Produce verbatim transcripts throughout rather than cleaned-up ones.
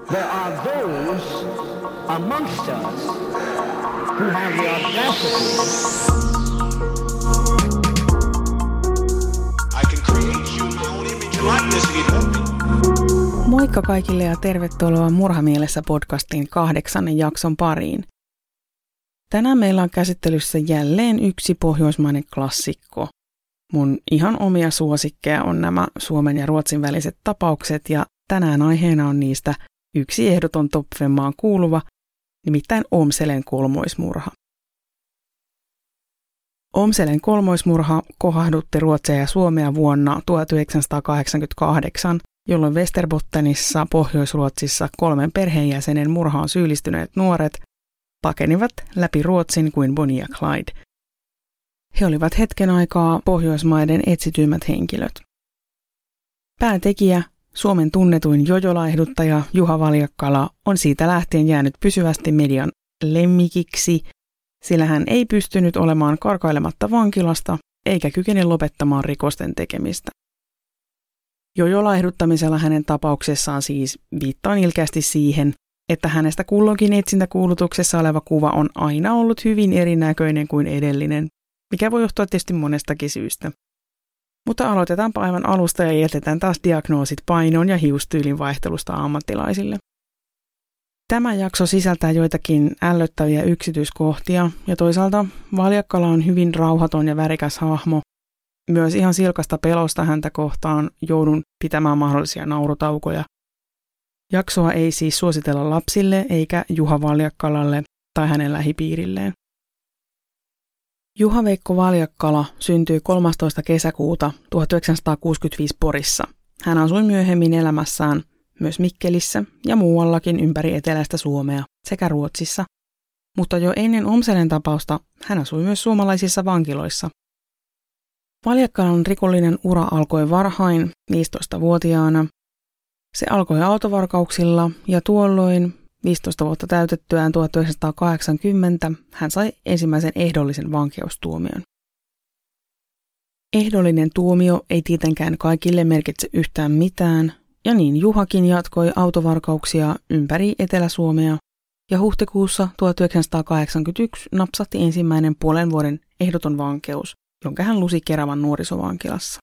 There are those amongst us who have the audacity. I can create you my own image and likeness if you want me. Moikka kaikille ja tervetuloa Murhamielessä podcastin kahdeksannen jakson pariin. Tänään meillä on käsittelyssä jälleen yksi pohjoismainen klassikko. Mun ihan omia suosikkeja on nämä Suomen ja Ruotsin väliset tapaukset ja tänään aiheena on niistä yksi ehdoton top femmaan kuuluva, nimittäin Åmselen kolmoismurha. Åmselen kolmoismurha kohahdutti Ruotsia ja Suomea vuonna tuhatyhdeksänsataakahdeksankymmentäkahdeksan, jolloin Västerbottenissa, Pohjois-Ruotsissa kolmen perheenjäsenen murhaan syyllistyneet nuoret pakenivat läpi Ruotsin kuin Bonnie ja Clyde. He olivat hetken aikaa Pohjoismaiden etsityimmät henkilöt. Päätekijä, Suomen tunnetuin jojolaihduttaja Juha Valjakkala on siitä lähtien jäänyt pysyvästi median lemmikiksi, sillä hän ei pystynyt olemaan karkailematta vankilasta eikä kykene lopettamaan rikosten tekemistä. Jojolaihduttamisella hänen tapauksessaan siis viittaan ilkeästi siihen, että hänestä kulloinkin etsintäkuulutuksessa oleva kuva on aina ollut hyvin erinäköinen kuin edellinen, mikä voi johtua tietysti monestakin syystä. Mutta aloitetaanpa aivan alusta ja jätetään taas diagnoosit painoon ja hiustyylin vaihtelusta ammattilaisille. Tämä jakso sisältää joitakin ällöttäviä yksityiskohtia ja toisaalta Valjakkala on hyvin rauhaton ja värikäs hahmo. Myös ihan silkasta pelosta häntä kohtaan joudun pitämään mahdollisia naurutaukoja. Jaksoa ei siis suositella lapsille eikä Juha Valjakkalalle tai hänen lähipiirilleen. Juha-Veikko Valjakkala syntyi kolmastoista kesäkuuta tuhatyhdeksänsataakuusikymmentäviisi Porissa. Hän asui myöhemmin elämässään myös Mikkelissä ja muuallakin ympäri eteläistä Suomea sekä Ruotsissa, mutta jo ennen Åmselen tapausta hän asui myös suomalaisissa vankiloissa. Valjakkalan rikollinen ura alkoi varhain, viisitoistavuotiaana. Se alkoi autovarkauksilla ja tuolloin viisitoista vuotta täytettyään tuhatyhdeksänsataakahdeksankymmentä hän sai ensimmäisen ehdollisen vankeustuomion. Ehdollinen tuomio ei tietenkään kaikille merkitse yhtään mitään, ja niin Juhakin jatkoi autovarkauksia ympäri Etelä-Suomea, ja huhtikuussa tuhatyhdeksänsataakahdeksankymmentäyksi napsahti ensimmäinen puolen vuoden ehdoton vankeus, jonka hän lusi Keravan nuorisovankilassa.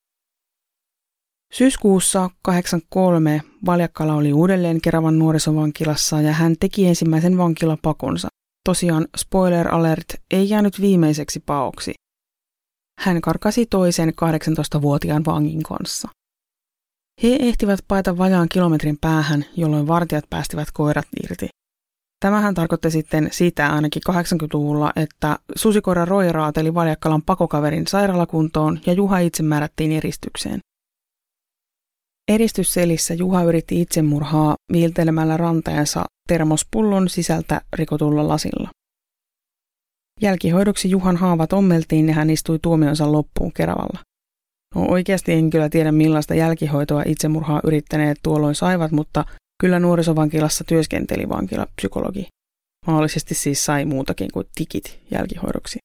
Syyskuussa kahdeksankymmentäkolme Valjakkala oli uudelleen Keravan nuorisovankilassa ja hän teki ensimmäisen vankilapakonsa. Tosiaan spoiler alert ei jäänyt viimeiseksi paoksi. Hän karkasi toisen kahdeksantoistavuotiaan vangin kanssa. He ehtivät paeta vajaan kilometrin päähän, jolloin vartijat päästivät koirat irti. Tämähän tarkoitti sitten sitä ainakin kahdeksankymmentäluvulla, että susikoira Roy raateli Valjakkalan pakokaverin sairaalakuntoon ja Juha itse määrättiin eristykseen. Eristysselissä Juha yritti itsemurhaa viiltelemällä ranteensa termospullon sisältä rikotulla lasilla. Jälkihoidoksi Juhan haavat ommeltiin ja hän istui tuomionsa loppuun Keravalla. No oikeasti en kyllä tiedä millaista jälkihoitoa itsemurhaa yrittäneet tuolloin saivat, mutta kyllä nuorisovankilassa työskenteli vankilapsykologi. Mahdollisesti siis sai muutakin kuin tikit jälkihoidoksi.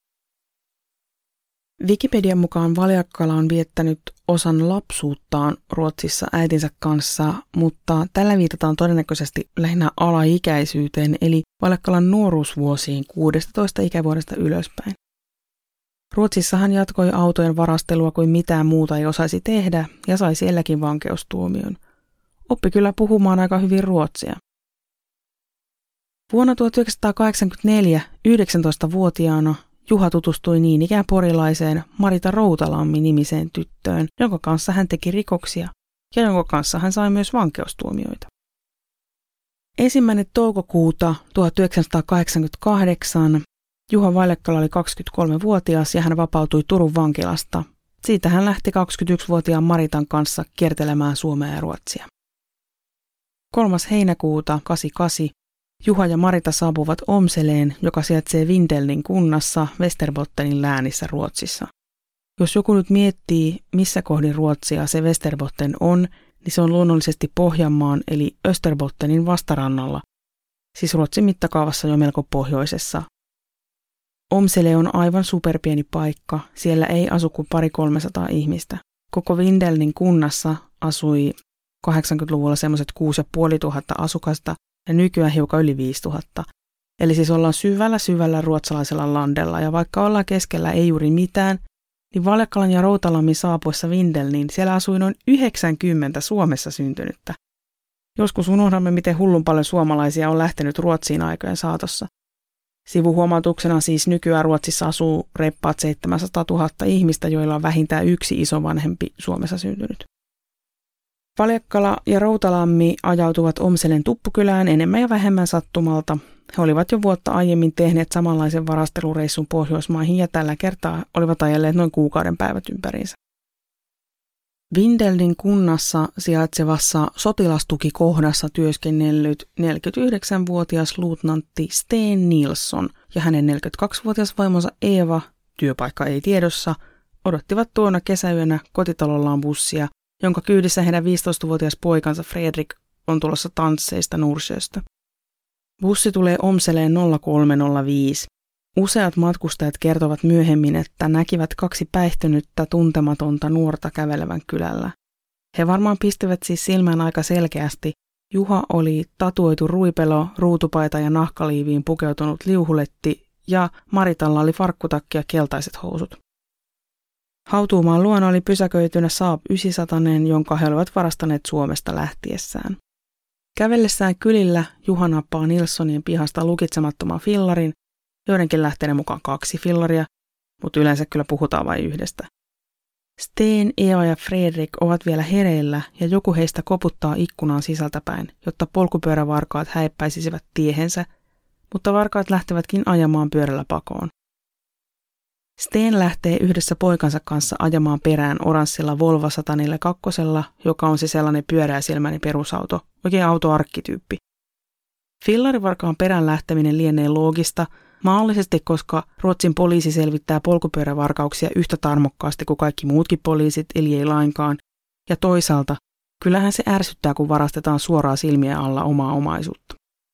Wikipedian mukaan Valjakkala on viettänyt osan lapsuuttaan Ruotsissa äitinsä kanssa, mutta tällä viitataan todennäköisesti lähinnä alaikäisyyteen, eli Valjakkalan nuoruusvuosiin kuudestatoista ikävuodesta ylöspäin. Ruotsissa hän jatkoi autojen varastelua kuin mitään muuta ei osaisi tehdä ja sai sielläkin vankeustuomion. Oppi kyllä puhumaan aika hyvin ruotsia. Vuonna tuhatyhdeksänsataakahdeksankymmentäneljä yhdeksäntoistavuotiaana Juha tutustui niin ikään porilaiseen Marita Routalammi-nimiseen tyttöön, jonka kanssa hän teki rikoksia ja jonka kanssa hän sai myös vankeustuomioita. Ensimmäinen toukokuuta tuhatyhdeksänsataakahdeksankymmentäkahdeksan Juha Valjakkala oli kaksikymmentäkolmevuotias ja hän vapautui Turun vankilasta. Siitä hän lähti kaksikymmentäyksivuotiaan Maritan kanssa kiertelemään Suomea ja Ruotsia. kolmas heinäkuuta kahdeksankymmentäkahdeksan Juha ja Marita saapuvat Åmseleen, joka sijaitsee Vindelnin kunnassa Västerbottenin läänissä Ruotsissa. Jos joku nyt miettii, missä kohdin Ruotsia se Västerbotten on, niin se on luonnollisesti Pohjanmaan eli Österbottenin vastarannalla, siis Ruotsin mittakaavassa jo melko pohjoisessa. Åmsele on aivan superpieni paikka, siellä ei asu kuin pari kolmesataa ihmistä. Koko Vindelnin kunnassa asui kahdeksankymmentäluvulla semmoiset kuusi ja puoli tuhatta asukasta ja nykyään hiukan yli viisituhatta. Eli siis ollaan syvällä syvällä ruotsalaisella landella ja vaikka ollaan keskellä ei juuri mitään, niin Valjakkalan ja Routalammin saapuessa Vindel, niin siellä asui noin yhdeksänkymmentä Suomessa syntynyttä. Joskus unohdamme, miten hullun paljon suomalaisia on lähtenyt Ruotsiin aikojen saatossa. Sivuhuomautuksena siis nykyään Ruotsissa asuu reippaat seitsemänsataatuhatta ihmistä, joilla on vähintään yksi isovanhempi Suomessa syntynyt. Valjakkala ja Routalammi ajautuvat Omselen tuppukylään enemmän ja vähemmän sattumalta. He olivat jo vuotta aiemmin tehneet samanlaisen varastelureissun Pohjoismaihin ja tällä kertaa olivat ajelleet noin kuukauden päivät ympäriinsä. Vindelin kunnassa sijaitsevassa sotilastukikohdassa työskennellyt neljäkymmentäyhdeksänvuotias luutnantti Sten Nilsson ja hänen neljäkymmentäkaksivuotias vaimonsa Eeva, työpaikka ei tiedossa, odottivat tuona kesäyönä kotitalollaan bussia, jonka kyydissä heidän viisitoistavuotias poikansa Fredrik on tulossa tansseista Norsjöstä. Bussi tulee Omseleen nolla kolme nolla viisi. Useat matkustajat kertovat myöhemmin, että näkivät kaksi päihtynyttä tuntematonta nuorta kävelevän kylällä. He varmaan pistivät siis silmään aika selkeästi. Juha oli tatuoitu ruipelo, ruutupaita ja nahkaliiviin pukeutunut liuhuletti ja Maritalla oli farkkutakki ja keltaiset housut. Hautuumaan luona oli pysäköitynä Saab yhdeksänsataa, jonka he olivat varastaneet Suomesta lähtiessään. Kävellessään kylillä Juha nappaa Nilssonien pihasta lukitsemattoman fillarin, joidenkin lähteiden mukaan kaksi fillaria, mutta yleensä kyllä puhutaan vain yhdestä. Sten, Eeva ja Fredrik ovat vielä hereillä ja joku heistä koputtaa ikkunaan sisältäpäin, jotta polkupyörävarkaat häippäisivät tiehensä, mutta varkaat lähtevätkin ajamaan pyörällä pakoon. Sten lähtee yhdessä poikansa kanssa ajamaan perään oranssilla Volvo sata neljäkymmentäkaksi, joka on se sellainen pyöräisilmäinen perusauto, oikein autoarkkityyppi. Fillarivarkaan perään lähteminen lienee loogista, maallisesti, koska Ruotsin poliisi selvittää polkupyörävarkauksia yhtä tarmokkaasti kuin kaikki muutkin poliisit, eli ei lainkaan. Ja toisaalta, kyllähän se ärsyttää, kun varastetaan suoraan silmien alla omaa omaisuutta.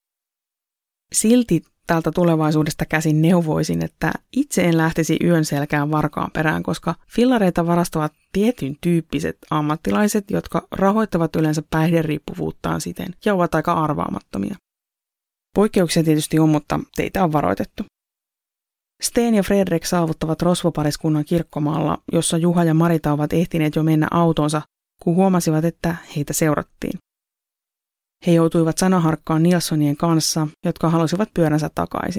Silti tältä tulevaisuudesta käsin neuvoisin, että itse en lähtisi yön selkään varkaan perään, koska fillareita varastavat tietyn tyyppiset ammattilaiset, jotka rahoittavat yleensä päihderiippuvuuttaan siten ja ovat aika arvaamattomia. Poikkeuksia tietysti on, mutta teitä on varoitettu. Sten ja Fredrik saavuttavat rosvopariskunnan kirkkomaalla, jossa Juha ja Marita ovat ehtineet jo mennä autonsa, kun huomasivat, että heitä seurattiin. He joutuivat sanaharkkaan Nilssonien kanssa, jotka halusivat pyöränsä takaisin.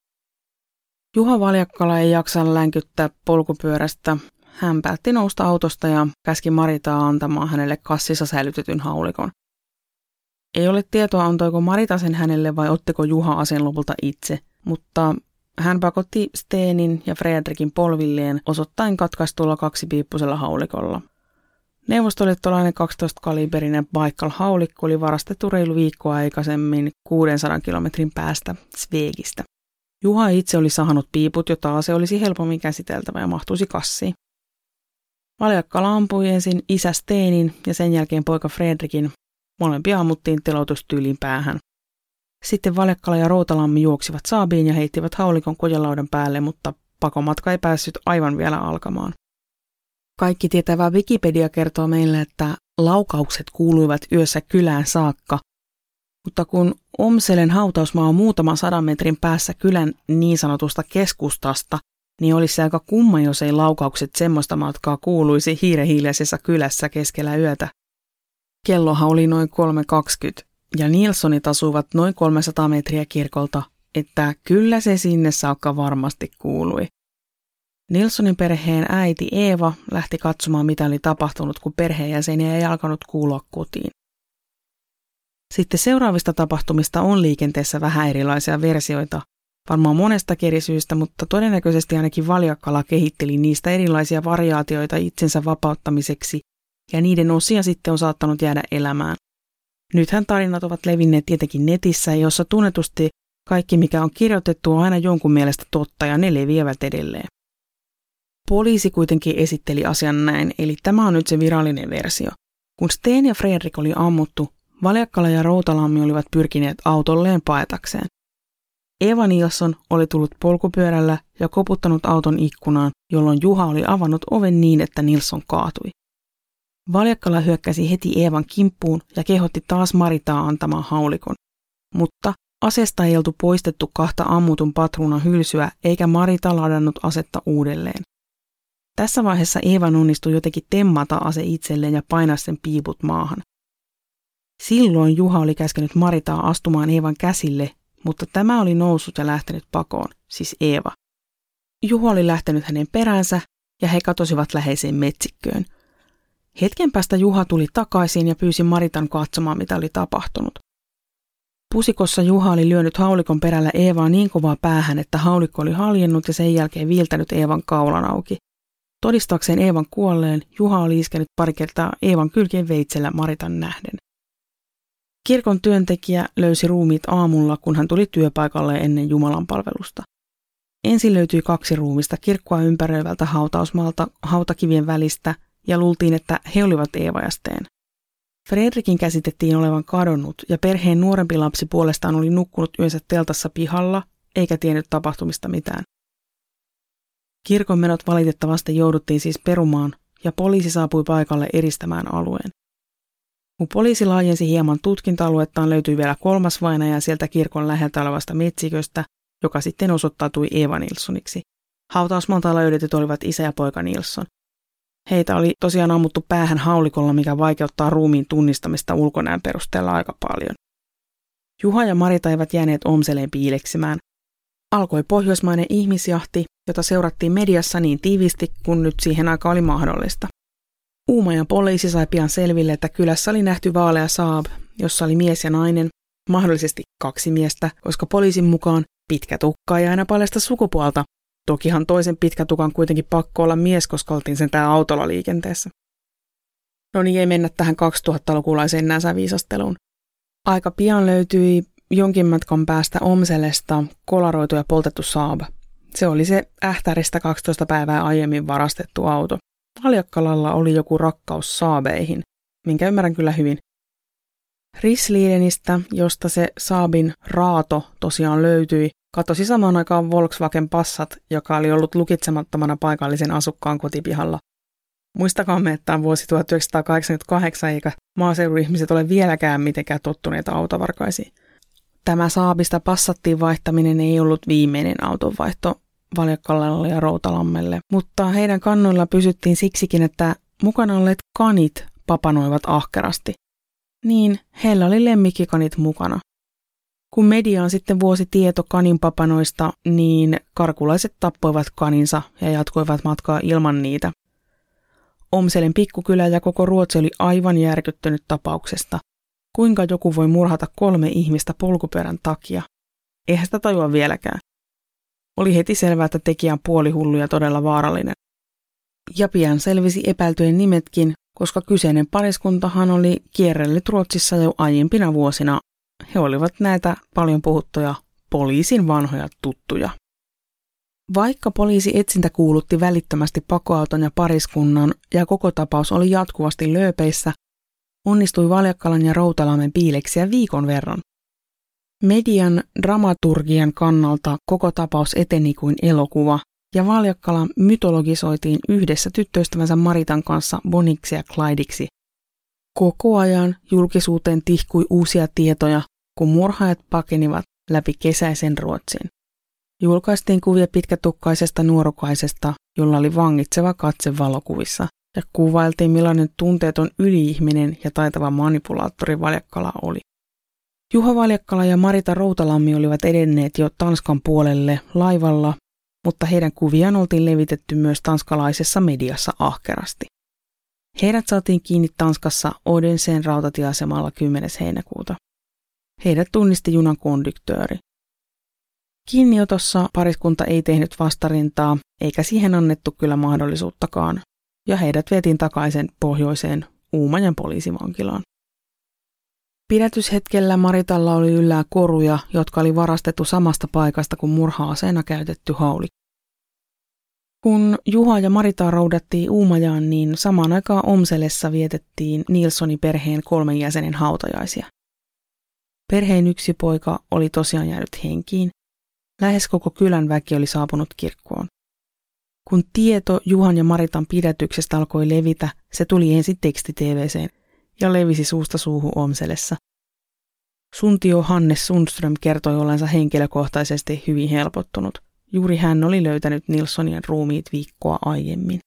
Juha Valjakkala ei jaksa länkyttää polkupyörästä. Hän päätti nousta autosta ja käski Maritaa antamaan hänelle kassissa säilytetyn haulikon. Ei ole tietoa, antoiko Marita sen hänelle vai ottiko Juha aseen lopulta itse, mutta hän pakotti Stenin ja Fredrikin polvilleen osoittain katkaistulla kaksipiippuisella haulikolla. Neuvostoliittolainen kaksitoista kaliberinen Baikal-haulikko oli varastettu reilu viikkoa aikaisemmin kuudensadan kilometrin päästä Svegistä. Juha itse oli sahannut piiput, jotta ase olisi helpommin käsiteltävä ja mahtuisi kassiin. Valjakkala ampui ensin isä Stenin ja sen jälkeen poika Fredrikin. Molempia ammuttiin teloitustyyliin päähän. Sitten Valjakkala ja Routalammi juoksivat Saabiin ja heittivät haulikon kojelaudan päälle, mutta pakomatka ei päässyt aivan vielä alkamaan. Kaikki tietävä Wikipedia kertoo meille, että laukaukset kuuluivat yössä kylään saakka, mutta kun Omselen hautausmaa on muutaman sadan metrin päässä kylän niin sanotusta keskustasta, niin olisi aika kumma, jos ei laukaukset semmoista matkaa kuuluisi hiirehiljaisessa kylässä keskellä yötä. Kellohan oli noin kolme kaksikymmentä ja Nilssonit asuvat noin kolmesataa metriä kirkolta, että kyllä se sinne saakka varmasti kuului. Nilssonin perheen äiti Eeva lähti katsomaan, mitä oli tapahtunut, kun perheenjäseniä ei alkanut kuulua kotiin. Sitten seuraavista tapahtumista on liikenteessä vähän erilaisia versioita, varmaan monesta eri syystä, mutta todennäköisesti ainakin Valjakkala kehitteli niistä erilaisia variaatioita itsensä vapauttamiseksi, ja niiden osia sitten on saattanut jäädä elämään. Nythän tarinat ovat levinneet tietenkin netissä, jossa tunnetusti kaikki, mikä on kirjoitettu, on aina jonkun mielestä totta, ja ne leviävät edelleen. Poliisi kuitenkin esitteli asian näin, eli tämä on nyt se virallinen versio. Kun Sten ja Fredrik oli ammuttu, Valjakkala ja Routalammi olivat pyrkineet autolleen paetakseen. Eeva Nilsson oli tullut polkupyörällä ja koputtanut auton ikkunaan, jolloin Juha oli avannut oven niin, että Nilsson kaatui. Valjakkala hyökkäsi heti Eevan kimppuun ja kehotti taas Maritaa antamaan haulikon. Mutta asesta ei oltu poistettu kahta ammutun patruunan hylsyä eikä Marita ladannut asetta uudelleen. Tässä vaiheessa Eevan onnistui jotenkin temmata ase itselleen ja painaa sen piiput maahan. Silloin Juha oli käskenyt Maritaa astumaan Eevan käsille, mutta tämä oli noussut ja lähtenyt pakoon, siis Eeva. Juha oli lähtenyt hänen peränsä ja he katosivat läheiseen metsikköön. Hetken päästä Juha tuli takaisin ja pyysi Maritan katsomaan, mitä oli tapahtunut. Pusikossa Juha oli lyönyt haulikon perällä Eevaa niin kovaa päähän, että haulikko oli haljennut ja sen jälkeen viiltänyt Eevan kaulan auki. Todistakseen Eevan kuolleen, Juha oli iskenyt pari kertaa Eevan kylkeen veitsellä Maritan nähden. Kirkon työntekijä löysi ruumiit aamulla, kun hän tuli työpaikalle ennen Jumalan palvelusta. Ensin löytyi kaksi ruumista kirkkoa ympäröivältä hautausmaalta hautakivien välistä ja luultiin, että he olivat Eeva ja Sten. Fredrikin käsitettiin olevan kadonnut ja perheen nuorempi lapsi puolestaan oli nukkunut yönsä teltassa pihalla eikä tiennyt tapahtumista mitään. Kirkonmenot valitettavasti jouduttiin siis perumaan ja poliisi saapui paikalle eristämään alueen. Kun poliisi laajensi hieman tutkinta-aluettaan, löytyi vielä kolmas vainaja sieltä kirkon läheltä olevasta metsiköstä, joka sitten osoittautui Eeva Nilssoniksi. Hautausmaalta löydetyt olivat isä ja poika Nilsson. Heitä oli tosiaan ammuttu päähän haulikolla, mikä vaikeuttaa ruumiin tunnistamista ulkonäön perusteella aika paljon. Juha ja Marita eivät jääneet Omseleen piileksimään. Alkoi pohjoismainen ihmisjahti, jota seurattiin mediassa niin tiivisti kuin nyt siihen aikaan oli mahdollista. Uumajan poliisi sai pian selville, että kylässä oli nähty vaalea Saab, jossa oli mies ja nainen, mahdollisesti kaksi miestä, koska poliisin mukaan pitkä tukka ei aina paljasta sukupuolta. Tokihan toisen pitkä tukan kuitenkin pakko olla mies, koska oltiin sentään autolla liikenteessä. No niin, ei mennä tähän kaksituhattalukulaiseen näsäviisasteluun. Aika pian löytyi jonkin matkan päästä Omselesta kolaroitu ja poltettu Saab. Se oli se Ähtäristä kaksitoista päivää aiemmin varastettu auto. Valjakkalalla oli joku rakkaus Saabeihin, minkä ymmärrän kyllä hyvin. Risliedenistä, josta se Saabin raato tosiaan löytyi, katosi samaan aikaan Volkswagen Passat, joka oli ollut lukitsemattomana paikallisen asukkaan kotipihalla. Muistakaamme, että on vuosi tuhatyhdeksänsataakahdeksankymmentäkahdeksan eikä maaseudun ihmiset ole vieläkään mitenkään tottuneita autovarkaisiin. Tämä Saabista Passattiin vaihtaminen ei ollut viimeinen autonvaihto Valjakkalalle ja Routalammelle, mutta heidän kannoilla pysyttiin siksikin, että mukana olleet kanit papanoivat ahkerasti. Niin, heillä oli lemmikkikanit mukana. Kun mediaan sitten vuosi tieto kanin papanoista, niin karkulaiset tappoivat kaninsa ja jatkoivat matkaa ilman niitä. Omselen pikkukylä ja koko Ruotsi oli aivan järkyttynyt tapauksesta. Kuinka joku voi murhata kolme ihmistä polkupyörän takia? Eihän sitä tajua vieläkään. Oli heti selvää, että tekijä on puolihullu ja todella vaarallinen. Ja pian selvisi epäiltyjen nimetkin, koska kyseinen pariskuntahan oli kierrellyt Ruotsissa jo aiempina vuosina. He olivat näitä paljon puhuttuja poliisin vanhoja tuttuja. Vaikka poliisi etsintä kuulutti välittömästi pakoauton ja pariskunnan ja koko tapaus oli jatkuvasti lööpeissä, onnistui Valjakkalan ja Routalammen piileksiä viikon verran. Median dramaturgian kannalta koko tapaus eteni kuin elokuva, ja Valjakkala mytologisoitiin yhdessä tyttöystävänsä Maritan kanssa Boniksi ja Clydiksi. Koko ajan julkisuuteen tihkui uusia tietoja, kun murhaajat pakenivat läpi kesäisen Ruotsin. Julkaistiin kuvia pitkätukkaisesta nuorukaisesta, jolla oli vangitseva katse valokuvissa, ja kuvailtiin millainen tunteeton yli-ihminen ja taitava manipulaattori Valjakkala oli. Juha Valjakkala ja Marita Routalammi olivat edenneet jo Tanskan puolelle laivalla, mutta heidän kuviaan oltiin levitetty myös tanskalaisessa mediassa ahkerasti. Heidät saatiin kiinni Tanskassa Odensen rautatieasemalla kymmenes heinäkuuta. Heidät tunnisti junan konduktööri. Kiinniotossa pariskunta ei tehnyt vastarintaa, eikä siihen annettu kyllä mahdollisuuttakaan, ja heidät vietiin takaisin pohjoiseen Uumajan poliisivankilaan. Pidätyshetkellä Maritalla oli yllää koruja, jotka oli varastettu samasta paikasta kuin murha-aseena käytetty haulikko. Kun Juha ja Marita roudattiin Uumajaan, niin samaan aikaan Omselessa vietettiin Nilssonin perheen kolmen jäsenen hautajaisia. Perheen yksi poika oli tosiaan jäänyt henkiin. Lähes koko kylän väki oli saapunut kirkkoon. Kun tieto Juhan ja Maritan pidätyksestä alkoi levitä, se tuli ensin teksti-tv:seen ja levisi suusta suuhun Omselessa. Suntio Hannes Sundström kertoi ollensa henkilökohtaisesti hyvin helpottunut. Juuri hän oli löytänyt Nilssonien ruumiit viikkoa aiemmin.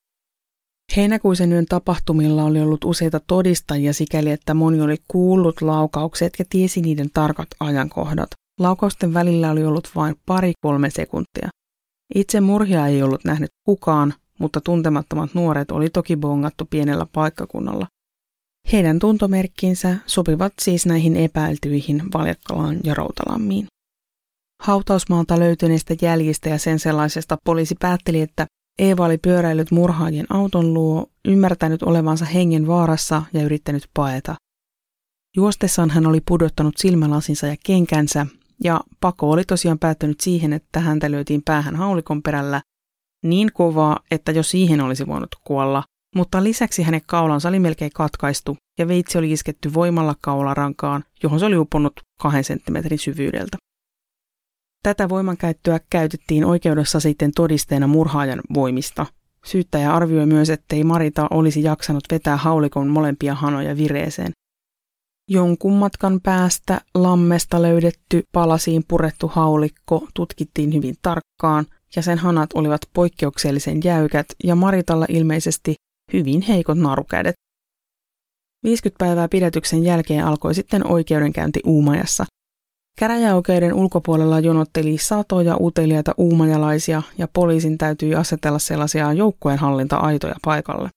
Heinäkuisen yön tapahtumilla oli ollut useita todistajia sikäli, että moni oli kuullut laukaukset ja tiesi niiden tarkat ajankohdat. Laukausten välillä oli ollut vain pari-kolme sekuntia. Itse murhia ei ollut nähnyt kukaan, mutta tuntemattomat nuoret oli toki bongattu pienellä paikkakunnalla. Heidän tuntomerkkinsä sopivat siis näihin epäiltyihin Valjakkalaan ja Routalammiin. Hautausmaalta löytyneistä jäljistä ja sen sellaisesta poliisi päätteli, että Eeva oli pyöräillyt murhaajien auton luo, ymmärtänyt olevansa hengen vaarassa ja yrittänyt paeta. Juostessaan hän oli pudottanut silmälasinsa ja kenkänsä, ja pako oli tosiaan päättynyt siihen, että häntä lyötiin päähän haulikon perällä niin kovaa, että jo siihen olisi voinut kuolla, mutta lisäksi hänen kaulansa oli melkein katkaistu ja veitsi oli isketty voimalla kaularankaan, johon se oli uponnut kahden senttimetrin syvyydeltä. Tätä voimankäyttöä käytettiin oikeudessa sitten todisteena murhaajan voimista. Syyttäjä arvioi myös, ettei Marita olisi jaksanut vetää haulikon molempia hanoja vireeseen. Jonkun matkan päästä lammesta löydetty palasiin purettu haulikko tutkittiin hyvin tarkkaan ja sen hanat olivat poikkeuksellisen jäykät ja Maritalla ilmeisesti hyvin heikot narukädet. viisikymmentä päivää pidätyksen jälkeen alkoi sitten oikeudenkäynti Uumajassa. Käräjäoikeuden ulkopuolella jonotteli satoja uteliaita uumajalaisia ja poliisin täytyi asetella sellaisia joukkueenhallinta-aitoja paikalle.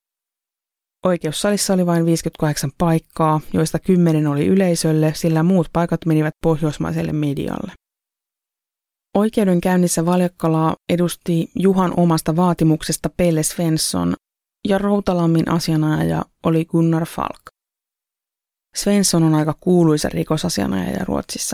Oikeussalissa oli vain viisikymmentäkahdeksan paikkaa, joista kymmenen oli yleisölle, sillä muut paikat menivät pohjoismaiselle medialle. Oikeudenkäynnissä Valjakkalaa edusti Juhan omasta vaatimuksesta Pelle Svensson ja Routalammin asianajaja oli Gunnar Falk. Svensson on aika kuuluisa rikosasianajaja Ruotsissa.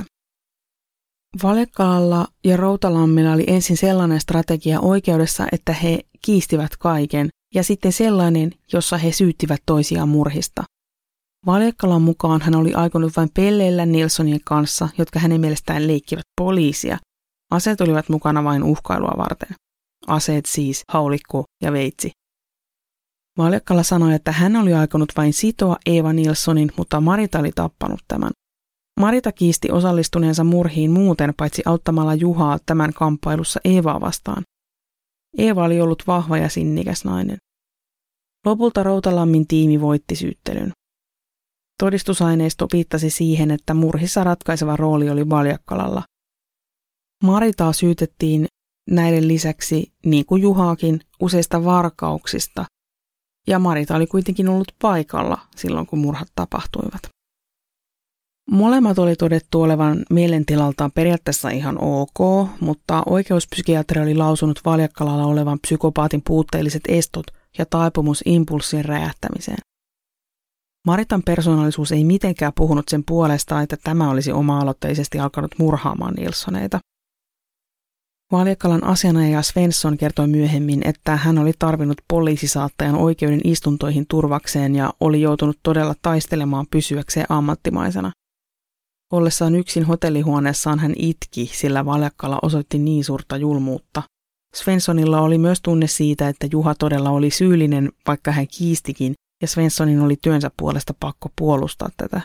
Valjakkalalla ja Routalammilla oli ensin sellainen strategia oikeudessa, että he kiistivät kaiken, ja sitten sellainen, jossa he syyttivät toisiaan murhista. Valjakkalan mukaan hän oli aikonut vain pelleillä Nilssonien kanssa, jotka hänen mielestään leikkivät poliisia. Aseet olivat mukana vain uhkailua varten. Aseet siis haulikko ja veitsi. Valjakkala sanoi, että hän oli aikonut vain sitoa Eeva Nilssonin, mutta Marita oli tappanut tämän. Marita kiisti osallistuneensa murhiin muuten paitsi auttamalla Juhaa tämän kamppailussa Eevaa vastaan. Eeva oli ollut vahva ja sinnikäs nainen. Lopulta Routalammin tiimi voitti syyttelyn. Todistusaineisto viittasi siihen, että murhissa ratkaiseva rooli oli Valjakkalalla. Maritaa syytettiin näiden lisäksi, niin kuin Juhaakin, useista varkauksista, ja Marita oli kuitenkin ollut paikalla silloin, kun murhat tapahtuivat. Molemmat oli todettu olevan mielentilaltaan periaatteessa ihan ok, mutta oikeuspsykiatri oli lausunut Valjakkalalla olevan psykopaatin puutteelliset estot ja taipumus impulssien räjähtämiseen. Maritan persoonallisuus ei mitenkään puhunut sen puolesta, että tämä olisi oma-aloitteisesti alkanut murhaamaan Nilssoneita. Valjakkalan asianajaja Svensson kertoi myöhemmin, että hän oli tarvinnut poliisisaattajan oikeuden istuntoihin turvakseen ja oli joutunut todella taistelemaan pysyäkseen ammattimaisena. Ollessaan yksin hotellihuoneessaan hän itki, sillä Valjakkala osoitti niin suurta julmuutta. Svenssonilla oli myös tunne siitä, että Juha todella oli syyllinen, vaikka hän kiistikin, ja Svenssonin oli työnsä puolesta pakko puolustaa tätä.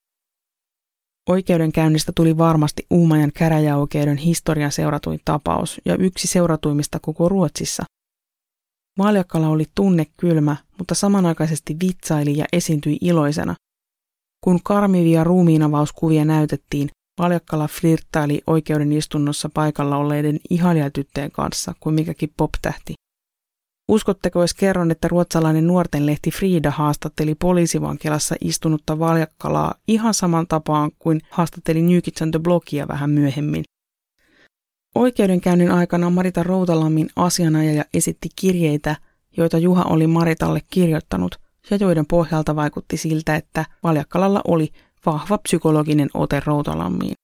Oikeudenkäynnistä tuli varmasti Uumajan käräjäoikeuden historian seuratuin tapaus ja yksi seuratuimmista koko Ruotsissa. Valjakkala oli tunnekylmä, mutta samanaikaisesti vitsaili ja esiintyi iloisena. Kun karmivia ruumiinavauskuvia näytettiin, Valjakkala flirttaili oikeuden istunnossa paikalla olleiden ihailijatyttöjen kanssa kuin mikäkin pop-tähti. Uskotteko, jos kerron, että ruotsalainen nuortenlehti Frida haastatteli poliisivankilassa istunutta Valjakkalaa ihan saman tapaan kuin haastatteli New Kids on the Blockia vähän myöhemmin. Oikeudenkäynnin aikana Marita Routalammin asianajaja esitti kirjeitä, joita Juha oli Maritalle kirjoittanut ja joiden pohjalta vaikutti siltä, että Valjakkalalla oli vahva psykologinen ote Routalammiin.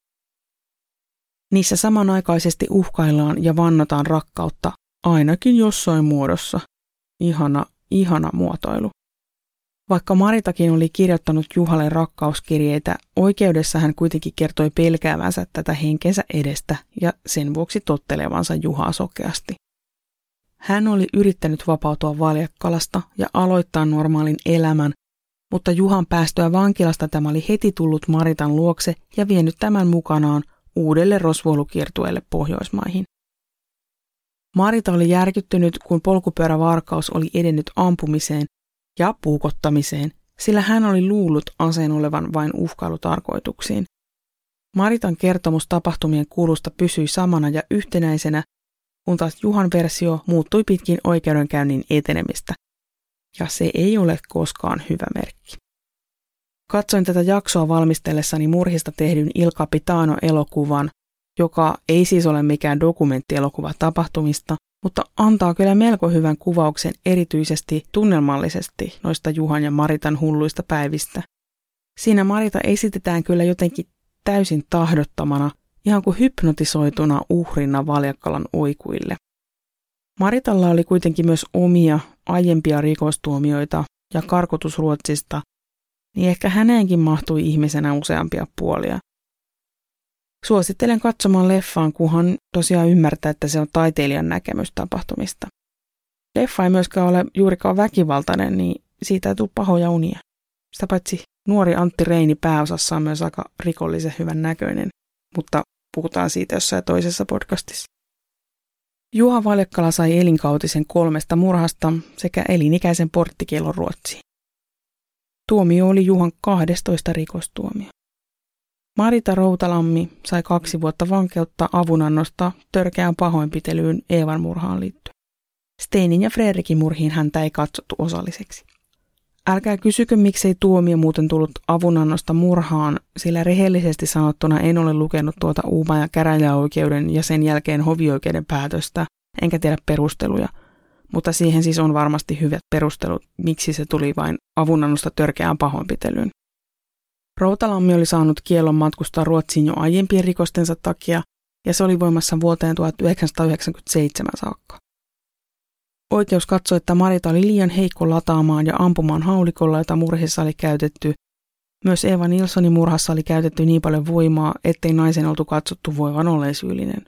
Niissä samanaikaisesti uhkaillaan ja vannotaan rakkautta, ainakin jossain muodossa. Ihana, ihana muotoilu. Vaikka Maritakin oli kirjoittanut Juhalle rakkauskirjeitä, oikeudessa hän kuitenkin kertoi pelkäävänsä tätä henkensä edestä ja sen vuoksi tottelevansa Juhaa sokeasti. Hän oli yrittänyt vapautua Valjakkalasta ja aloittaa normaalin elämän, mutta Juhan päästöä vankilasta tämä oli heti tullut Maritan luokse ja vienyt tämän mukanaan uudelle rosvoilukiertueelle Pohjoismaihin. Marita oli järkyttynyt, kun polkupyörävarkaus oli edennyt ampumiseen ja puukottamiseen, sillä hän oli luullut aseen olevan vain uhkailutarkoituksiin. Maritan kertomus tapahtumien kulusta pysyi samana ja yhtenäisenä, kun taas Juhan versio muuttui pitkin oikeudenkäynnin etenemistä. Ja se ei ole koskaan hyvä merkki. Katsoin tätä jaksoa valmistellessani murhista tehdyn Il Capitano-elokuvan, joka ei siis ole mikään dokumenttielokuva tapahtumista, mutta antaa kyllä melko hyvän kuvauksen erityisesti tunnelmallisesti noista Juhan ja Maritan hulluista päivistä. Siinä Marita esitetään kyllä jotenkin täysin tahdottomana, ihan kuin hypnotisoituna uhrina Valjakkalan oikuille. Maritalla oli kuitenkin myös omia aiempia rikostuomioita ja karkotus Ruotsista, niin ehkä häneenkin mahtui ihmisenä useampia puolia. Suosittelen katsomaan leffaan, kunhan tosiaan ymmärtää, että se on taiteilijan näkemys tapahtumista. Leffa ei myöskään ole juurikaan väkivaltainen, niin siitä ei tule pahoja unia. Sitä paitsi nuori Antti Reini pääosassa on myös aika rikollisen hyvän näköinen, mutta puhutaan siitä jossain toisessa podcastissa. Juha Valjakkala sai elinkautisen kolmesta murhasta sekä elinikäisen porttikielon Ruotsiin. Tuomio oli Juhan kahdestoista rikostuomio. Marita Routalammi sai kaksi vuotta vankeutta avunannosta törkeään pahoinpitelyyn Eevan murhaan liittyen. Steinin ja Fredrikin murhiin häntä ei katsottu osalliseksi. Älkää kysykö, miksei tuomio muuten tullut avunannosta murhaan, sillä rehellisesti sanottuna en ole lukenut tuota Uumajan ja käräjäoikeuden ja sen jälkeen hovioikeuden päätöstä, enkä tiedä perusteluja, mutta siihen siis on varmasti hyvät perustelut, miksi se tuli vain avunannosta törkeään pahoinpitelyyn. Routalammi oli saanut kiellon matkustaa Ruotsiin jo aiempien rikostensa takia, ja se oli voimassa vuoteen tuhatyhdeksänsataayhdeksänkymmentäseitsemän saakka. Oikeus katsoi, että Marita oli liian heikko lataamaan ja ampumaan haulikolla, jota murhissa oli käytetty. Myös Eeva Nilssonin murhassa oli käytetty niin paljon voimaa, ettei naisen oltu katsottu voivan olleen syyllinen.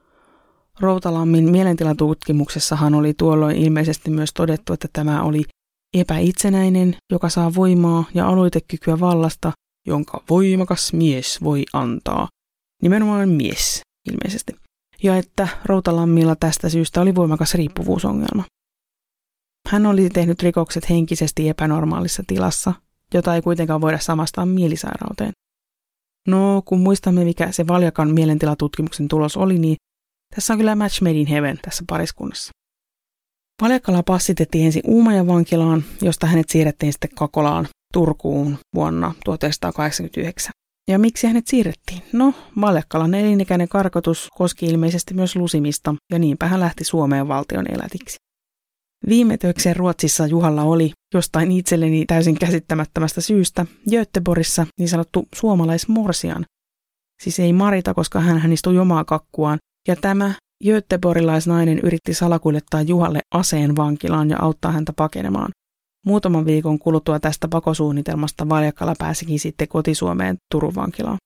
Routalammin mielentilatutkimuksessahan oli tuolloin ilmeisesti myös todettu, että tämä oli epäitsenäinen, joka saa voimaa ja aloitekykyä vallasta, jonka voimakas mies voi antaa. Nimenomaan mies, ilmeisesti. Ja että Routalammilla tästä syystä oli voimakas riippuvuusongelma. Hän oli tehnyt rikokset henkisesti epänormaalissa tilassa, jota ei kuitenkaan voida samastaa mielisairauteen. No, kun muistamme, mikä se Valjakan mielentilatutkimuksen tulos oli, niin tässä on kyllä match made in heaven tässä pariskunnassa. Valjakkala passitettiin ensin Uumajan vankilaan, josta hänet siirrettiin sitten Kakolaan Turkuun vuonna tuhatyhdeksänsataakahdeksankymmentäyhdeksän. Ja miksi hänet siirrettiin? No, Valjakkalan elinikäinen karkotus koski ilmeisesti myös lusimista, ja niinpä hän lähti Suomeen valtion elätiksi. Viime töikseen Ruotsissa Juhalla oli jostain itselleni täysin käsittämättömästä syystä Göteborgissa niin sanottu suomalaismorsian. Siis ei Marita, koska hän istui omaa kakkuaan, ja tämä göteborgilaisnainen yritti salakuljettaa Juhalle aseen vankilaan ja auttaa häntä pakenemaan. Muutaman viikon kuluttua tästä pakosuunnitelmasta Valjakkala pääsikin sitten kotisuomeen Turun vankilaan.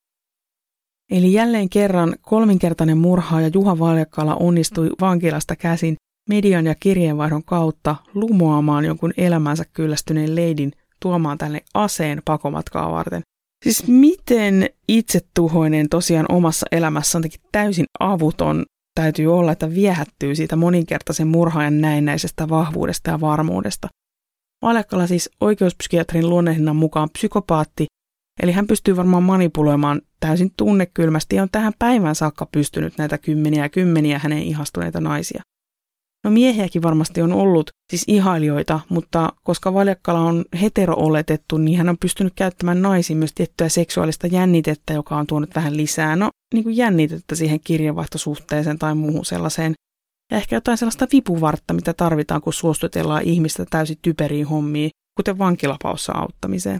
Eli jälleen kerran kolminkertainen murhaaja Juha Valjakkala onnistui vankilasta käsin median ja kirjeenvaihdon kautta lumoamaan jonkun elämänsä kyllästyneen leidin tuomaan tänne aseen pakomatkaa varten. Siis miten itsetuhoinen tosiaan omassa elämässä on täysin avuton täytyy olla, että viehättyy siitä moninkertaisen murhaajan näennäisestä vahvuudesta ja varmuudesta. Valjakkala siis oikeuspsykiatrin luonnehdinnan mukaan psykopaatti, eli hän pystyy varmaan manipuloimaan täysin tunnekylmästi ja on tähän päivän saakka pystynyt näitä kymmeniä ja kymmeniä hänen ihastuneita naisia. No miehiäkin varmasti on ollut, siis ihailijoita, mutta koska Valjakkala on hetero-oletettu, niin hän on pystynyt käyttämään naisiin myös tiettyä seksuaalista jännitettä, joka on tuonut vähän lisää, no niin kuin jännitettä siihen kirjeenvaihtosuhteeseen tai muuhun sellaiseen. Ja ehkä jotain sellaista vipuvartta, mitä tarvitaan, kun suostutellaan ihmistä täysin typeriin hommiin, kuten vankilapaussa auttamiseen.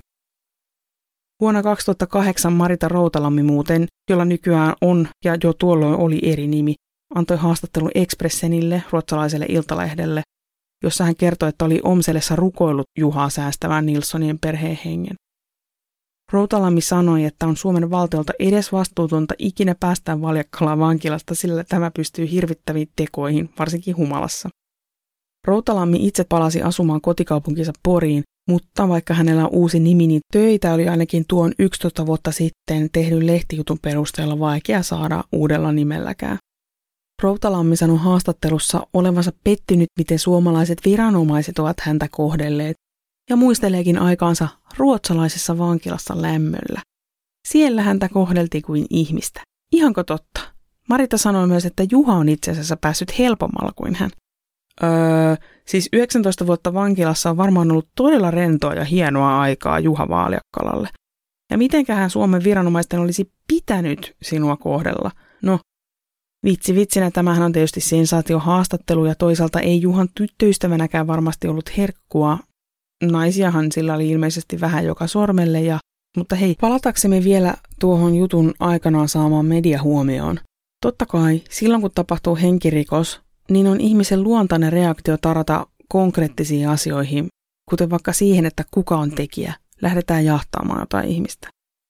Vuonna kaksituhattakahdeksan Marita Routalammi muuten, jolla nykyään on ja jo tuolloin oli eri nimi, antoi haastattelun Expressenille, ruotsalaiselle iltalehdelle, jossa hän kertoi, että oli Omselessa rukoillut Juhaa säästävän Nilssonien perheen hengen. Routalammi sanoi, että on Suomen valtiolta edes vastuutonta ikinä päästään Valjakkalaan vankilasta, sillä tämä pystyy hirvittäviin tekoihin, varsinkin humalassa. Routalammi itse palasi asumaan kotikaupunkinsa Poriin, mutta vaikka hänellä on uusi nimi, niin töitä oli ainakin tuon yksitoista vuotta sitten tehdyn lehtijutun perusteella vaikea saada uudella nimelläkään. Routalammi sanoi haastattelussa olevansa pettynyt, miten suomalaiset viranomaiset ovat häntä kohdelleet, ja muisteleekin aikaansa ruotsalaisessa vankilassa lämmöllä. Siellä häntä kohdeltiin kuin ihmistä. Ihanko totta? Marita sanoi myös, että Juha on itse asiassa päässyt helpommalla kuin hän. Öö, siis yhdeksäntoista vuotta vankilassa on varmaan ollut todella rentoa ja hienoa aikaa Juha Vaaliakkalalle. Ja mitenköhän Suomen viranomaisten olisi pitänyt sinua kohdella? No, vitsi vitsinä tämähän on tietysti sensaatiohaastattelu ja toisaalta ei Juhan tyttöystävänäkään varmasti ollut herkkua. Naisiahan sillä oli ilmeisesti vähän joka sormelle ja mutta hei, palataksemme vielä tuohon jutun aikanaan saamaan mediahuomioon. Totta kai, silloin kun tapahtuu henkirikos, niin on ihmisen luontainen reaktio tarata konkreettisiin asioihin, kuten vaikka siihen, että kuka on tekijä, lähdetään jahtaamaan jotain ihmistä.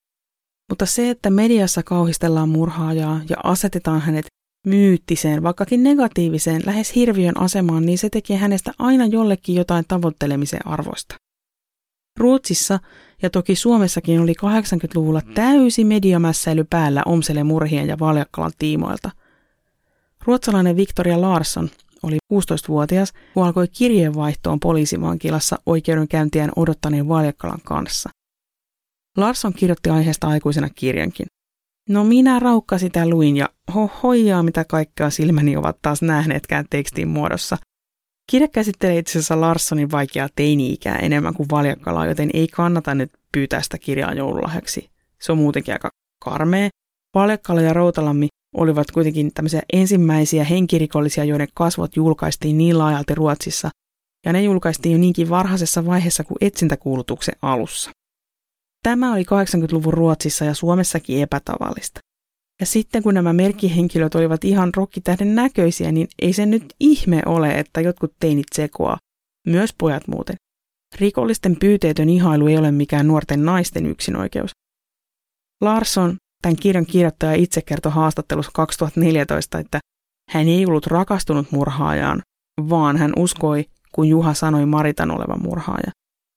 Mutta se, että mediassa kauhistellaan murhaajaa ja asetetaan hänet myyttiseen, vaikkakin negatiiviseen, lähes hirviön asemaan, niin se tekee hänestä aina jollekin jotain tavoittelemisen arvoista. Ruotsissa ja toki Suomessakin oli kahdeksankymmentäluvulla täysi mediamässäily päällä Omsele murhien ja Vaaliakkalan tiimoilta. Ruotsalainen Victoria Larsson oli kuusitoistavuotias, kun alkoi kirjeenvaihtoon poliisivankilassa oikeudenkäyntiään odottaneen Vaaliakkalan kanssa. Larsson kirjoitti aiheesta aikuisena kirjankin. No minä raukka sitä luin ja ho hoijaa mitä kaikkea silmäni ovat taas nähneetkään tekstin muodossa. Kirja käsittelee itse asiassa Larssonin vaikeaa teini-ikää enemmän kuin Vaaliakkalaa, joten ei kannata nyt pyytää sitä kirjaa joululahjaksi. Se on muutenkin aika karmea. Vaaliakkala ja Routalammi olivat kuitenkin tämmöisiä ensimmäisiä henkirikollisia, joiden kasvot julkaistiin niin laajalti Ruotsissa, ja ne julkaistiin jo niinkin varhaisessa vaiheessa kuin etsintäkuulutuksen alussa. Tämä oli kahdeksankymmentäluvun Ruotsissa ja Suomessakin epätavallista. Ja sitten kun nämä merkkihenkilöt olivat ihan rokkitähden näköisiä, niin ei se nyt ihme ole, että jotkut teinit sekoaa. Myös pojat muuten. Rikollisten pyyteetön ihailu ei ole mikään nuorten naisten yksinoikeus. Larsson, tämän kirjan kirjoittaja, itse kertoi haastattelussa kaksituhattaneljätoista, että hän ei ollut rakastunut murhaajaan, vaan hän uskoi, kun Juha sanoi Maritan olevan murhaaja.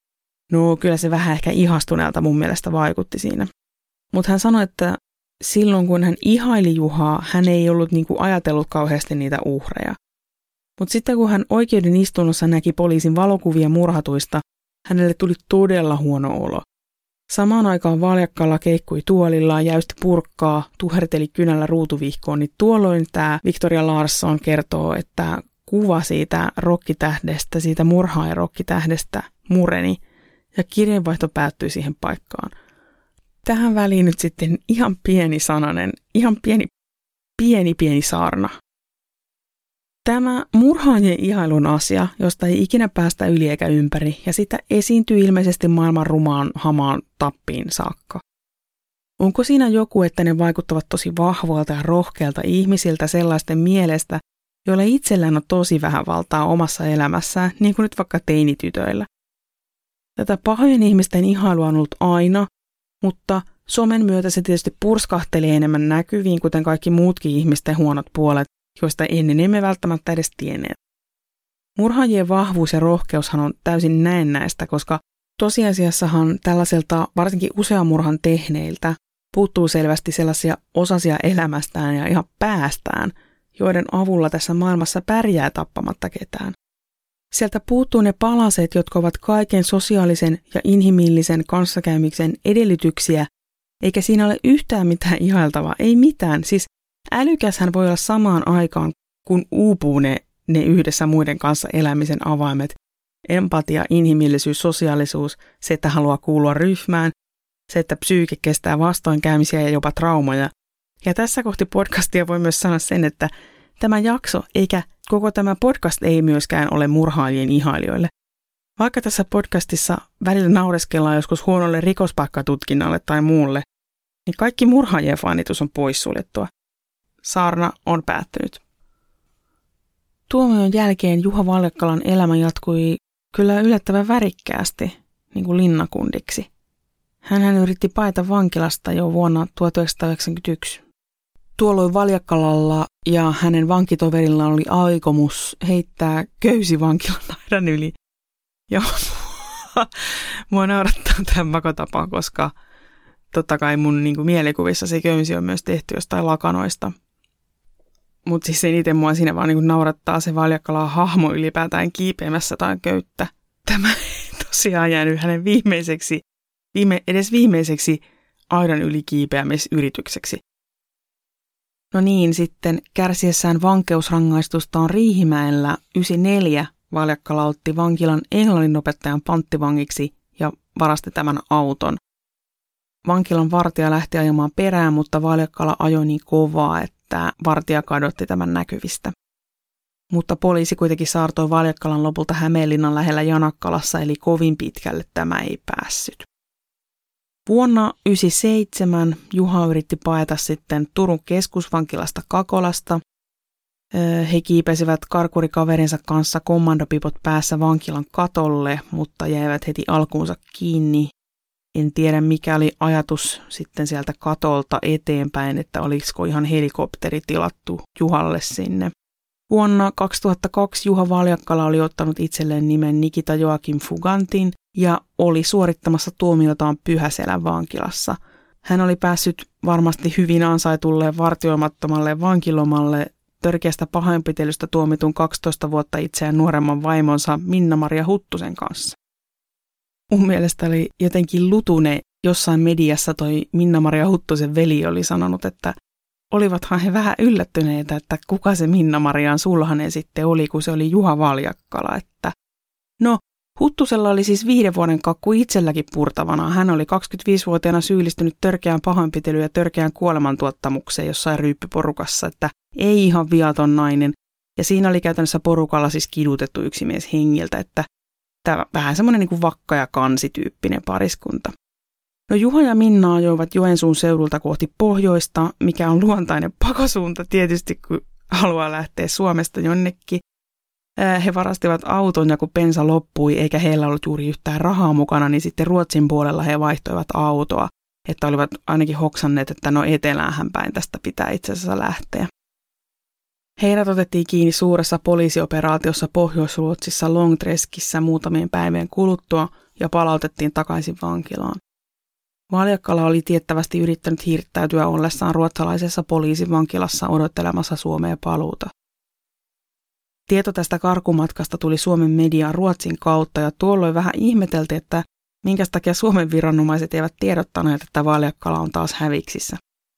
No kyllä se vähän ehkä ihastuneelta mun mielestä vaikutti siinä. Mutta hän sanoi, että silloin kun hän ihaili Juhaa, hän ei ollut niinku ajatellut kauheasti niitä uhreja. Mutta sitten kun hän oikeuden istunnossa näki poliisin valokuvia murhatuista, hänelle tuli todella huono olo. Samaan aikaan Vaaliakkala keikkui tuolillaan, jäysti purkkaa, tuherteli kynällä ruutuvihkoon, niin tuolloin tämä Victoria Larsson kertoo, että kuva siitä rokkitähdestä, siitä murhaajarokkitähdestä mureni ja kirjeenvaihto päättyi siihen paikkaan. Tähän väliin nyt sitten ihan pieni sananen, ihan pieni, pieni, pieni saarna. Tämä murhaajien ihailun asia, josta ei ikinä päästä yli eikä ympäri, ja sitä esiintyy ilmeisesti maailman rumaan hamaan tappiin saakka. Onko siinä joku, että ne vaikuttavat tosi vahvoilta ja rohkealta ihmisiltä sellaisten mielestä, joilla itsellään on tosi vähän valtaa omassa elämässään, niin kuin nyt vaikka teinitytöillä? Tätä pahojen ihmisten ihailua on ollut aina, mutta somen myötä se tietysti purskahteli enemmän näkyviin, kuten kaikki muutkin ihmisten huonot puolet, joista ennen emme välttämättä edes tienneet. Murhaajien vahvuus ja rohkeushan on täysin näennäistä, koska tosiasiassahan tällaiselta varsinkin usean murhan tehneiltä puuttuu selvästi sellaisia osasia elämästään ja ihan päästään, joiden avulla tässä maailmassa pärjää tappamatta ketään. Sieltä puuttuu ne palaset, jotka ovat kaiken sosiaalisen ja inhimillisen kanssakäymisen edellytyksiä, eikä siinä ole yhtään mitään ihailtavaa, ei mitään. Siis älykäshän voi olla samaan aikaan, kun uupuu ne, ne yhdessä muiden kanssa elämisen avaimet. Empatia, inhimillisyys, sosiaalisuus, se, että haluaa kuulua ryhmään, se, että psyyke kestää vastoinkäymisiä ja jopa traumoja. Ja tässä kohti podcastia voi myös sanoa sen, että tämä jakso eikä koko tämä podcast ei myöskään ole murhaajien ihailijoille. Vaikka tässä podcastissa välillä naureskellaan joskus huonolle rikospaikkatutkinnalle tai muulle, niin kaikki murhaajien fanitus on poissuljettua. Saarna on päättynyt. Tuomion jälkeen Juha Vaaliakkalan elämä jatkui kyllä yllättävän värikkäästi, niin kuin linnakundiksi. Hänhän yritti paeta vankilasta jo vuonna tuhatyhdeksänsataayhdeksänkymmentäyksi. Tuolloin Valjakkalalla ja hänen vankitoverilla oli aikomus heittää köysi vankilan aidan yli. Ja mua naurattaa tämän makotapa, koska totta kai mun niin kuin mielikuvissa se köysi on myös tehty jostain lakanoista. Mutta siis eniten mua siinä vaan niin kuin naurattaa se Valjakkalan hahmo ylipäätään kiipeämässä tai köyttä. Tämä ei tosiaan jäänyt hänen viimeiseksi, viime, edes viimeiseksi aidan yli kiipeämisyritykseksi. No niin, sitten kärsiessään vankeusrangaistustaan Riihimäellä yhdeksänkymmentäneljä Valjakkala otti vankilan englannin opettajan panttivangiksi ja varasti tämän auton. Vankilan vartija lähti ajamaan perään, mutta Valjakkala ajoi niin kovaa, että vartija kadotti tämän näkyvistä. Mutta poliisi kuitenkin saartoi Valjakkalan lopulta Hämeenlinnan lähellä Janakkalassa, eli kovin pitkälle tämä ei päässyt. Vuonna yhdeksänkymmentäseitsemän Juha yritti paeta sitten Turun keskusvankilasta Kakolasta. He kiipesivät karkurikaverinsa kanssa kommandopipot päässä vankilan katolle, mutta jäivät heti alkuunsa kiinni. En tiedä mikä oli ajatus sitten sieltä katolta eteenpäin, että olisiko ihan helikopteri tilattu Juhalle sinne. Vuonna kaksituhattakaksi Juha Valjakkala oli ottanut itselleen nimen Nikita Joakim Fugantin ja oli suorittamassa tuomiotaan Pyhäselän vankilassa. Hän oli päässyt varmasti hyvin ansaitulleen vartioimattomalle vankilomalle törkeästä pahoinpitelystä tuomitun kaksitoista vuotta itseään nuoremman vaimonsa Minna-Maria Huttusen kanssa. Mun mielestä oli jotenkin lutune, jossain mediassa toi Minna-Maria Huttusen veli oli sanonut, että olivathan he vähän yllättyneitä, että kuka se Minna-Marian sulhanen sitten oli, kun se oli Juha Valjakkala. Että no, Huttusella oli siis viiden vuoden kakku itselläkin purtavana. Hän oli kaksikymmentäviisivuotiaana syyllistynyt törkeään pahoinpitelyyn ja törkeään kuolemantuottamukseen jossain ryyppyporukassa, että ei ihan viaton nainen. Ja siinä oli käytännössä porukalla siis kidutettu yksi mies hengiltä, että tämä vähän semmoinen niin kuin vakka- ja kansityyppinen pariskunta. No Juha ja Minna ajoivat Joensuun seudulta kohti pohjoista, mikä on luontainen pakosuunta tietysti, kun haluaa lähteä Suomesta jonnekin. He varastivat auton ja kun bensa loppui eikä heillä ollut juuri yhtään rahaa mukana, niin sitten Ruotsin puolella he vaihtoivat autoa, että olivat ainakin hoksanneet, että no eteläähän päin tästä pitää itse asiassa lähteä. Heidät otettiin kiinni suuressa poliisioperaatiossa Pohjois-Ruotsissa Longträskissä muutamien päivien kuluttua ja palautettiin takaisin vankilaan. Valjakkala oli tiettävästi yrittänyt hirttäytyä ollessaan ruotsalaisessa poliisivankilassa odottelemassa Suomeen paluuta. Tieto tästä karkumatkasta tuli Suomen mediaan Ruotsin kautta ja tuolloin vähän ihmeteltiin, että minkä takia Suomen viranomaiset eivät tiedottaneet, että Valjakkala on taas häviksissä.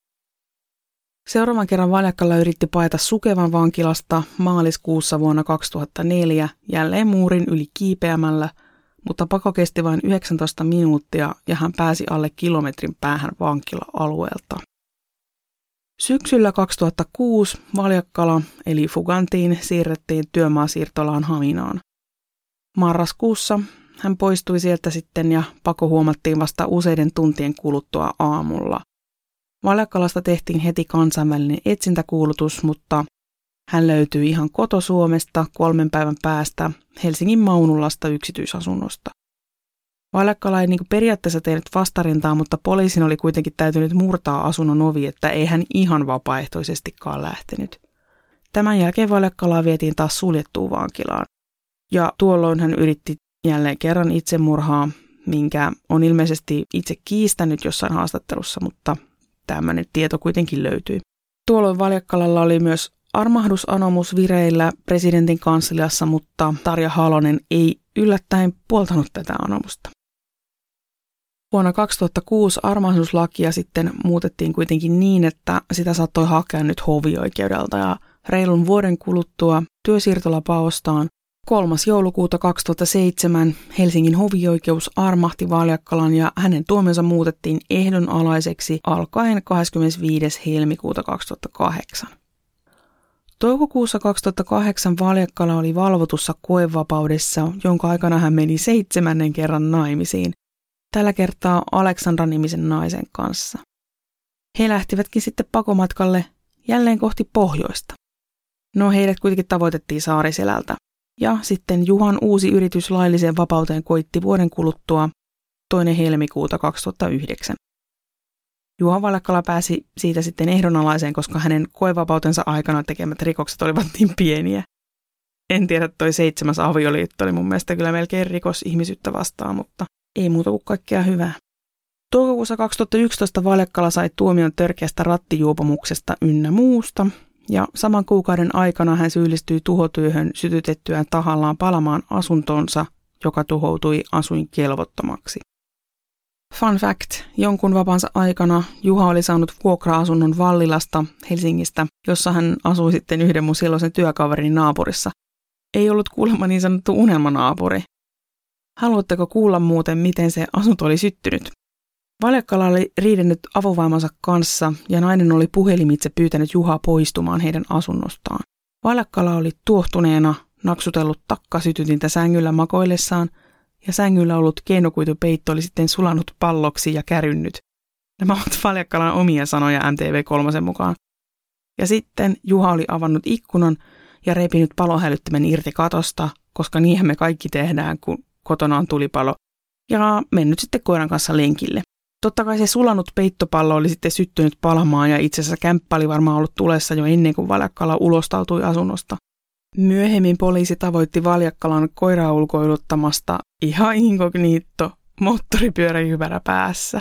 Seuraavan kerran Valjakkala yritti paeta Sukevan vankilasta maaliskuussa vuonna kaksituhattaneljä jälleen muurin yli kiipeämällä, mutta pako kesti vain yhdeksäntoista minuuttia ja hän pääsi alle kilometrin päähän vankila-alueelta. Syksyllä kaksituhattakuusi Valjakkala eli Fugantiin siirrettiin työmaasiirtolaan Haminaan. Marraskuussa hän poistui sieltä sitten ja pako huomattiin vasta useiden tuntien kuluttua aamulla. Valjakkalasta tehtiin heti kansainvälinen etsintäkuulutus, mutta hän löytyi ihan koto-Suomesta kolmen päivän päästä Helsingin Maunulasta yksityisasunnosta. Valjakkala ei niin kuin periaatteessa tehnyt vastarintaa, mutta poliisin oli kuitenkin täytynyt murtaa asunnon ovi, että ei hän ihan vapaaehtoisestikaan lähtenyt. Tämän jälkeen Valjakkalaa vietiin taas suljettuun vankilaan. Ja tuolloin hän yritti jälleen kerran itsemurhaa, minkä on ilmeisesti itse kiistänyt jossain haastattelussa, mutta tämmöinen tieto kuitenkin löytyi. Tuolloin Valjakkalalla oli myös armahdusanomus vireillä presidentin kansliassa, mutta Tarja Halonen ei yllättäen puoltanut tätä anomusta. Vuonna kaksituhattakuusi armahduslakia sitten muutettiin kuitenkin niin, että sitä saattoi hakea nyt hovioikeudelta ja reilun vuoden kuluttua työsiirtolapaostaan kolmas joulukuuta kaksituhattaseitsemän Helsingin hovioikeus armahti Valjakkalan ja hänen tuomionsa muutettiin ehdonalaiseksi alkaen kahdeskymmenesviides helmikuuta kaksituhattakahdeksan. Toukokuussa kaksituhattakahdeksan Valjakkala oli valvotussa koevapaudessa, jonka aikana hän meni seitsemännen kerran naimisiin, tällä kertaa Aleksandra-nimisen naisen kanssa. He lähtivätkin sitten pakomatkalle jälleen kohti pohjoista. No heidät kuitenkin tavoitettiin Saariselältä. Ja sitten Juhan uusi yritys lailliseen vapauteen koitti vuoden kuluttua toinen helmikuuta kaksituhattayhdeksän. Juha Valjakkala pääsi siitä sitten ehdonalaiseen, koska hänen koevapautensa aikana tekemät rikokset olivat niin pieniä. En tiedä, toi seitsemäs avioliitto oli mun mielestä kyllä melkein rikos ihmisyyttä vastaan, mutta ei muuta kuin kaikkea hyvää. Toukokuussa kaksituhattayksitoista Valjakkala sai tuomion törkeästä rattijuopumuksesta ynnä muusta, ja saman kuukauden aikana hän syyllistyi tuhotyöhön sytytettyään tahallaan palamaan asuntonsa, joka tuhoutui asuinkelvottomaksi. Fun fact, jonkun vapaansa aikana Juha oli saanut vuokra-asunnon Vallilasta Helsingistä, jossa hän asui sitten yhden mun silloisen työkaverin naapurissa. Ei ollut kuulemma niin sanottu unelmanaapuri. Haluatteko kuulla muuten, miten se asunto oli syttynyt? Valjakkala oli riidennyt avovaimonsa kanssa ja nainen oli puhelimitse pyytänyt Juhaa poistumaan heidän asunnostaan. Valjakkala oli tuohtuneena naksutellut takkasytytintä sängyllä makoillessaan ja sängyllä ollut keinokuitupeitto oli sitten sulanut palloksi ja kärynnyt. Nämä ovat Valjakkalan omia sanoja M T V kolme mukaan. Ja sitten Juha oli avannut ikkunan ja repinyt palohälyttimen irti katosta, koska niinhän me kaikki tehdään, kun kotona on tulipalo, ja mennyt sitten koiran kanssa lenkille. Totta kai se sulanut peittopallo oli sitten syttynyt palamaan ja itse asiassa kämppä oli varmaan ollut tulessa jo ennen kuin Valjakkala ulostautui asunnosta. Myöhemmin poliisi tavoitti Valjakkalan koiraa ulkoiluttamasta ihan inkognito moottoripyöräjyvärä päässä.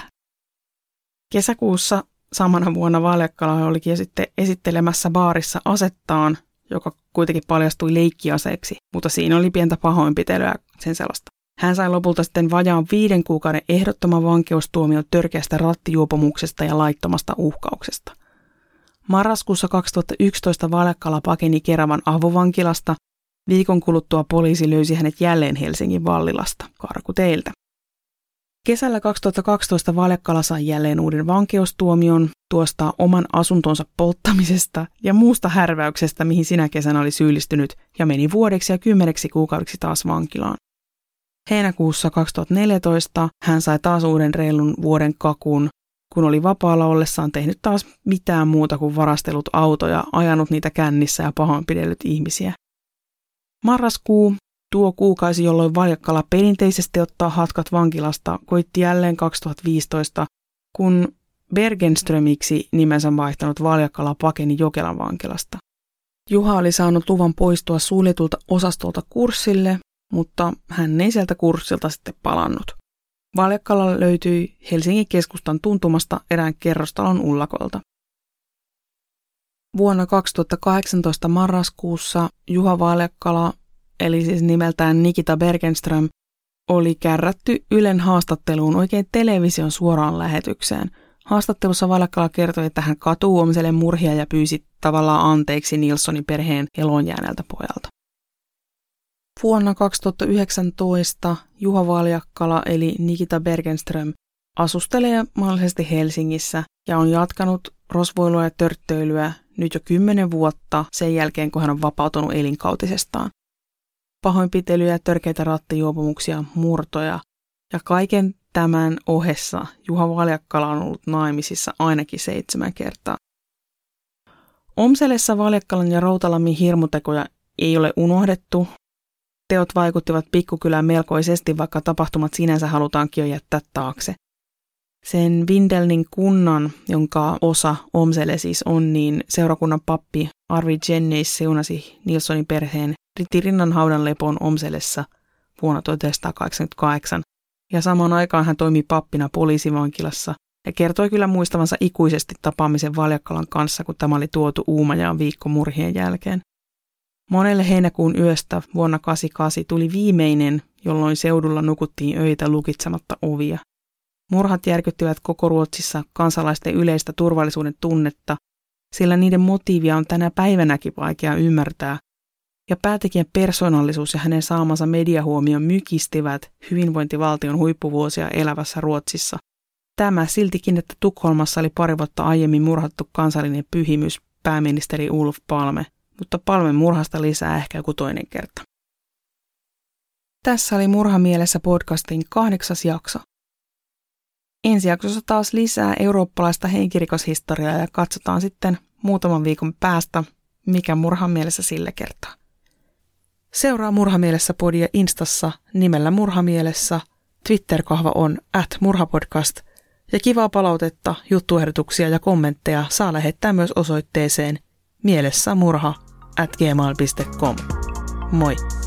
Kesäkuussa samana vuonna Valjakkala olikin sitten esittelemässä baarissa asettaan, joka kuitenkin paljastui leikkiaseeksi, mutta siinä oli pientä pahoinpitelyä sen sellaista. Hän sai lopulta sitten vajaan viiden kuukauden ehdottoman vankeustuomion törkeästä rattijuopumuksesta ja laittomasta uhkauksesta. Marraskuussa kaksituhattayksitoista Valjakkala pakeni Keravan avovankilasta. Viikon kuluttua poliisi löysi hänet jälleen Helsingin Vallilasta, karkuteiltä. Kesällä kaksituhattakaksitoista Valjakkala sai jälleen uuden vankeustuomion tuosta oman asuntonsa polttamisesta ja muusta härväyksestä, mihin sinä kesänä oli syyllistynyt, ja meni vuodeksi ja kymmeneksi kuukaudeksi taas vankilaan. Heinäkuussa kaksituhattaneljätoista hän sai taas uuden reilun vuoden kakun, kun oli vapaalla ollessaan tehnyt taas mitään muuta kuin varastellut autoja, ajanut niitä kännissä ja pahoinpidellyt ihmisiä. Marraskuu, tuo kuukausi, jolloin Valjakkala perinteisesti ottaa hatkat vankilasta, koitti jälleen kaksituhattaviisitoista, kun Bergenströmiksi nimensä vaihtanut Valjakkala pakeni Jokelan vankilasta. Juha oli saanut luvan poistua suljetulta osastolta kurssille, mutta hän ei sieltä kurssilta sitten palannut. Valjakkala löytyi Helsingin keskustan tuntumasta erään kerrostalon ullakolta. Vuonna kaksituhattakahdeksantoista marraskuussa Juha Valjakkala, eli siis nimeltään Nikita Bergenström, oli kärrätty Ylen haastatteluun oikein television suoraan lähetykseen. Haastattelussa Valjakkala kertoi, että hän katuu Omselle murhia ja pyysi tavallaan anteeksi Nilssonin perheen eloon jääneeltä pojalta. Vuonna kaksituhattayhdeksäntoista Juha Valjakkala eli Nikita Bergenström asustelee mahdollisesti Helsingissä ja on jatkanut rosvoilua ja törttöilyä nyt jo kymmenen vuotta sen jälkeen, kun hän on vapautunut elinkautisestaan. Pahoinpitelyjä, törkeitä rattijuopumuksia, murtoja ja kaiken tämän ohessa Juha Valjakkala on ollut naimisissa ainakin seitsemän kertaa. Omselessa Valjakkalan ja Routalammin hirmutekoja ei ole unohdettu. Teot vaikuttivat pikkukylään melkoisesti, vaikka tapahtumat sinänsä halutaankin jo jättää taakse. Sen Vindelnin kunnan, jonka osa Omsele siis on, niin seurakunnan pappi Arvi Jenneis seunasi Nilssonin perheen Ritirinnan haudan lepoon Omselessa vuonna tuhatyhdeksänsataakahdeksankymmentäkahdeksan, ja samaan aikaan hän toimi pappina poliisivankilassa ja kertoi kyllä muistavansa ikuisesti tapaamisen Valjakkalan kanssa, kun tämä oli tuotu Uumajaan viikko murhien jälkeen. Monelle heinäkuun yöstä vuonna kahdeksankymmentäkahdeksan tuli viimeinen, jolloin seudulla nukuttiin öitä lukitsematta ovia. Murhat järkyttivät koko Ruotsissa kansalaisten yleistä turvallisuuden tunnetta, sillä niiden motiivia on tänä päivänäkin vaikea ymmärtää, ja päätekijän persoonallisuus ja hänen saamansa mediahuomio mykistivät hyvinvointivaltion huippuvuosia elävässä Ruotsissa. Tämä siltikin, että Tukholmassa oli pari vuotta aiemmin murhattu kansallinen pyhimys pääministeri Olof Palme, mutta Palmen murhasta lisää ehkä joku toinen kerta. Tässä oli Murhamielessä podcastin kahdeksas jakso. Ensi jaksossa taas lisää eurooppalaista henkirikoshistoriaa ja katsotaan sitten muutaman viikon päästä, mikä Murhamielessä sillä kertaa. Seuraa Murhamielessä podia Instassa nimellä Murhamielessä, Twitter-kahva on at murhapodcast Ja kivaa palautetta, juttuehdotuksia ja kommentteja saa lähettää myös osoitteeseen mielessämurha at gmail piste com. Moi!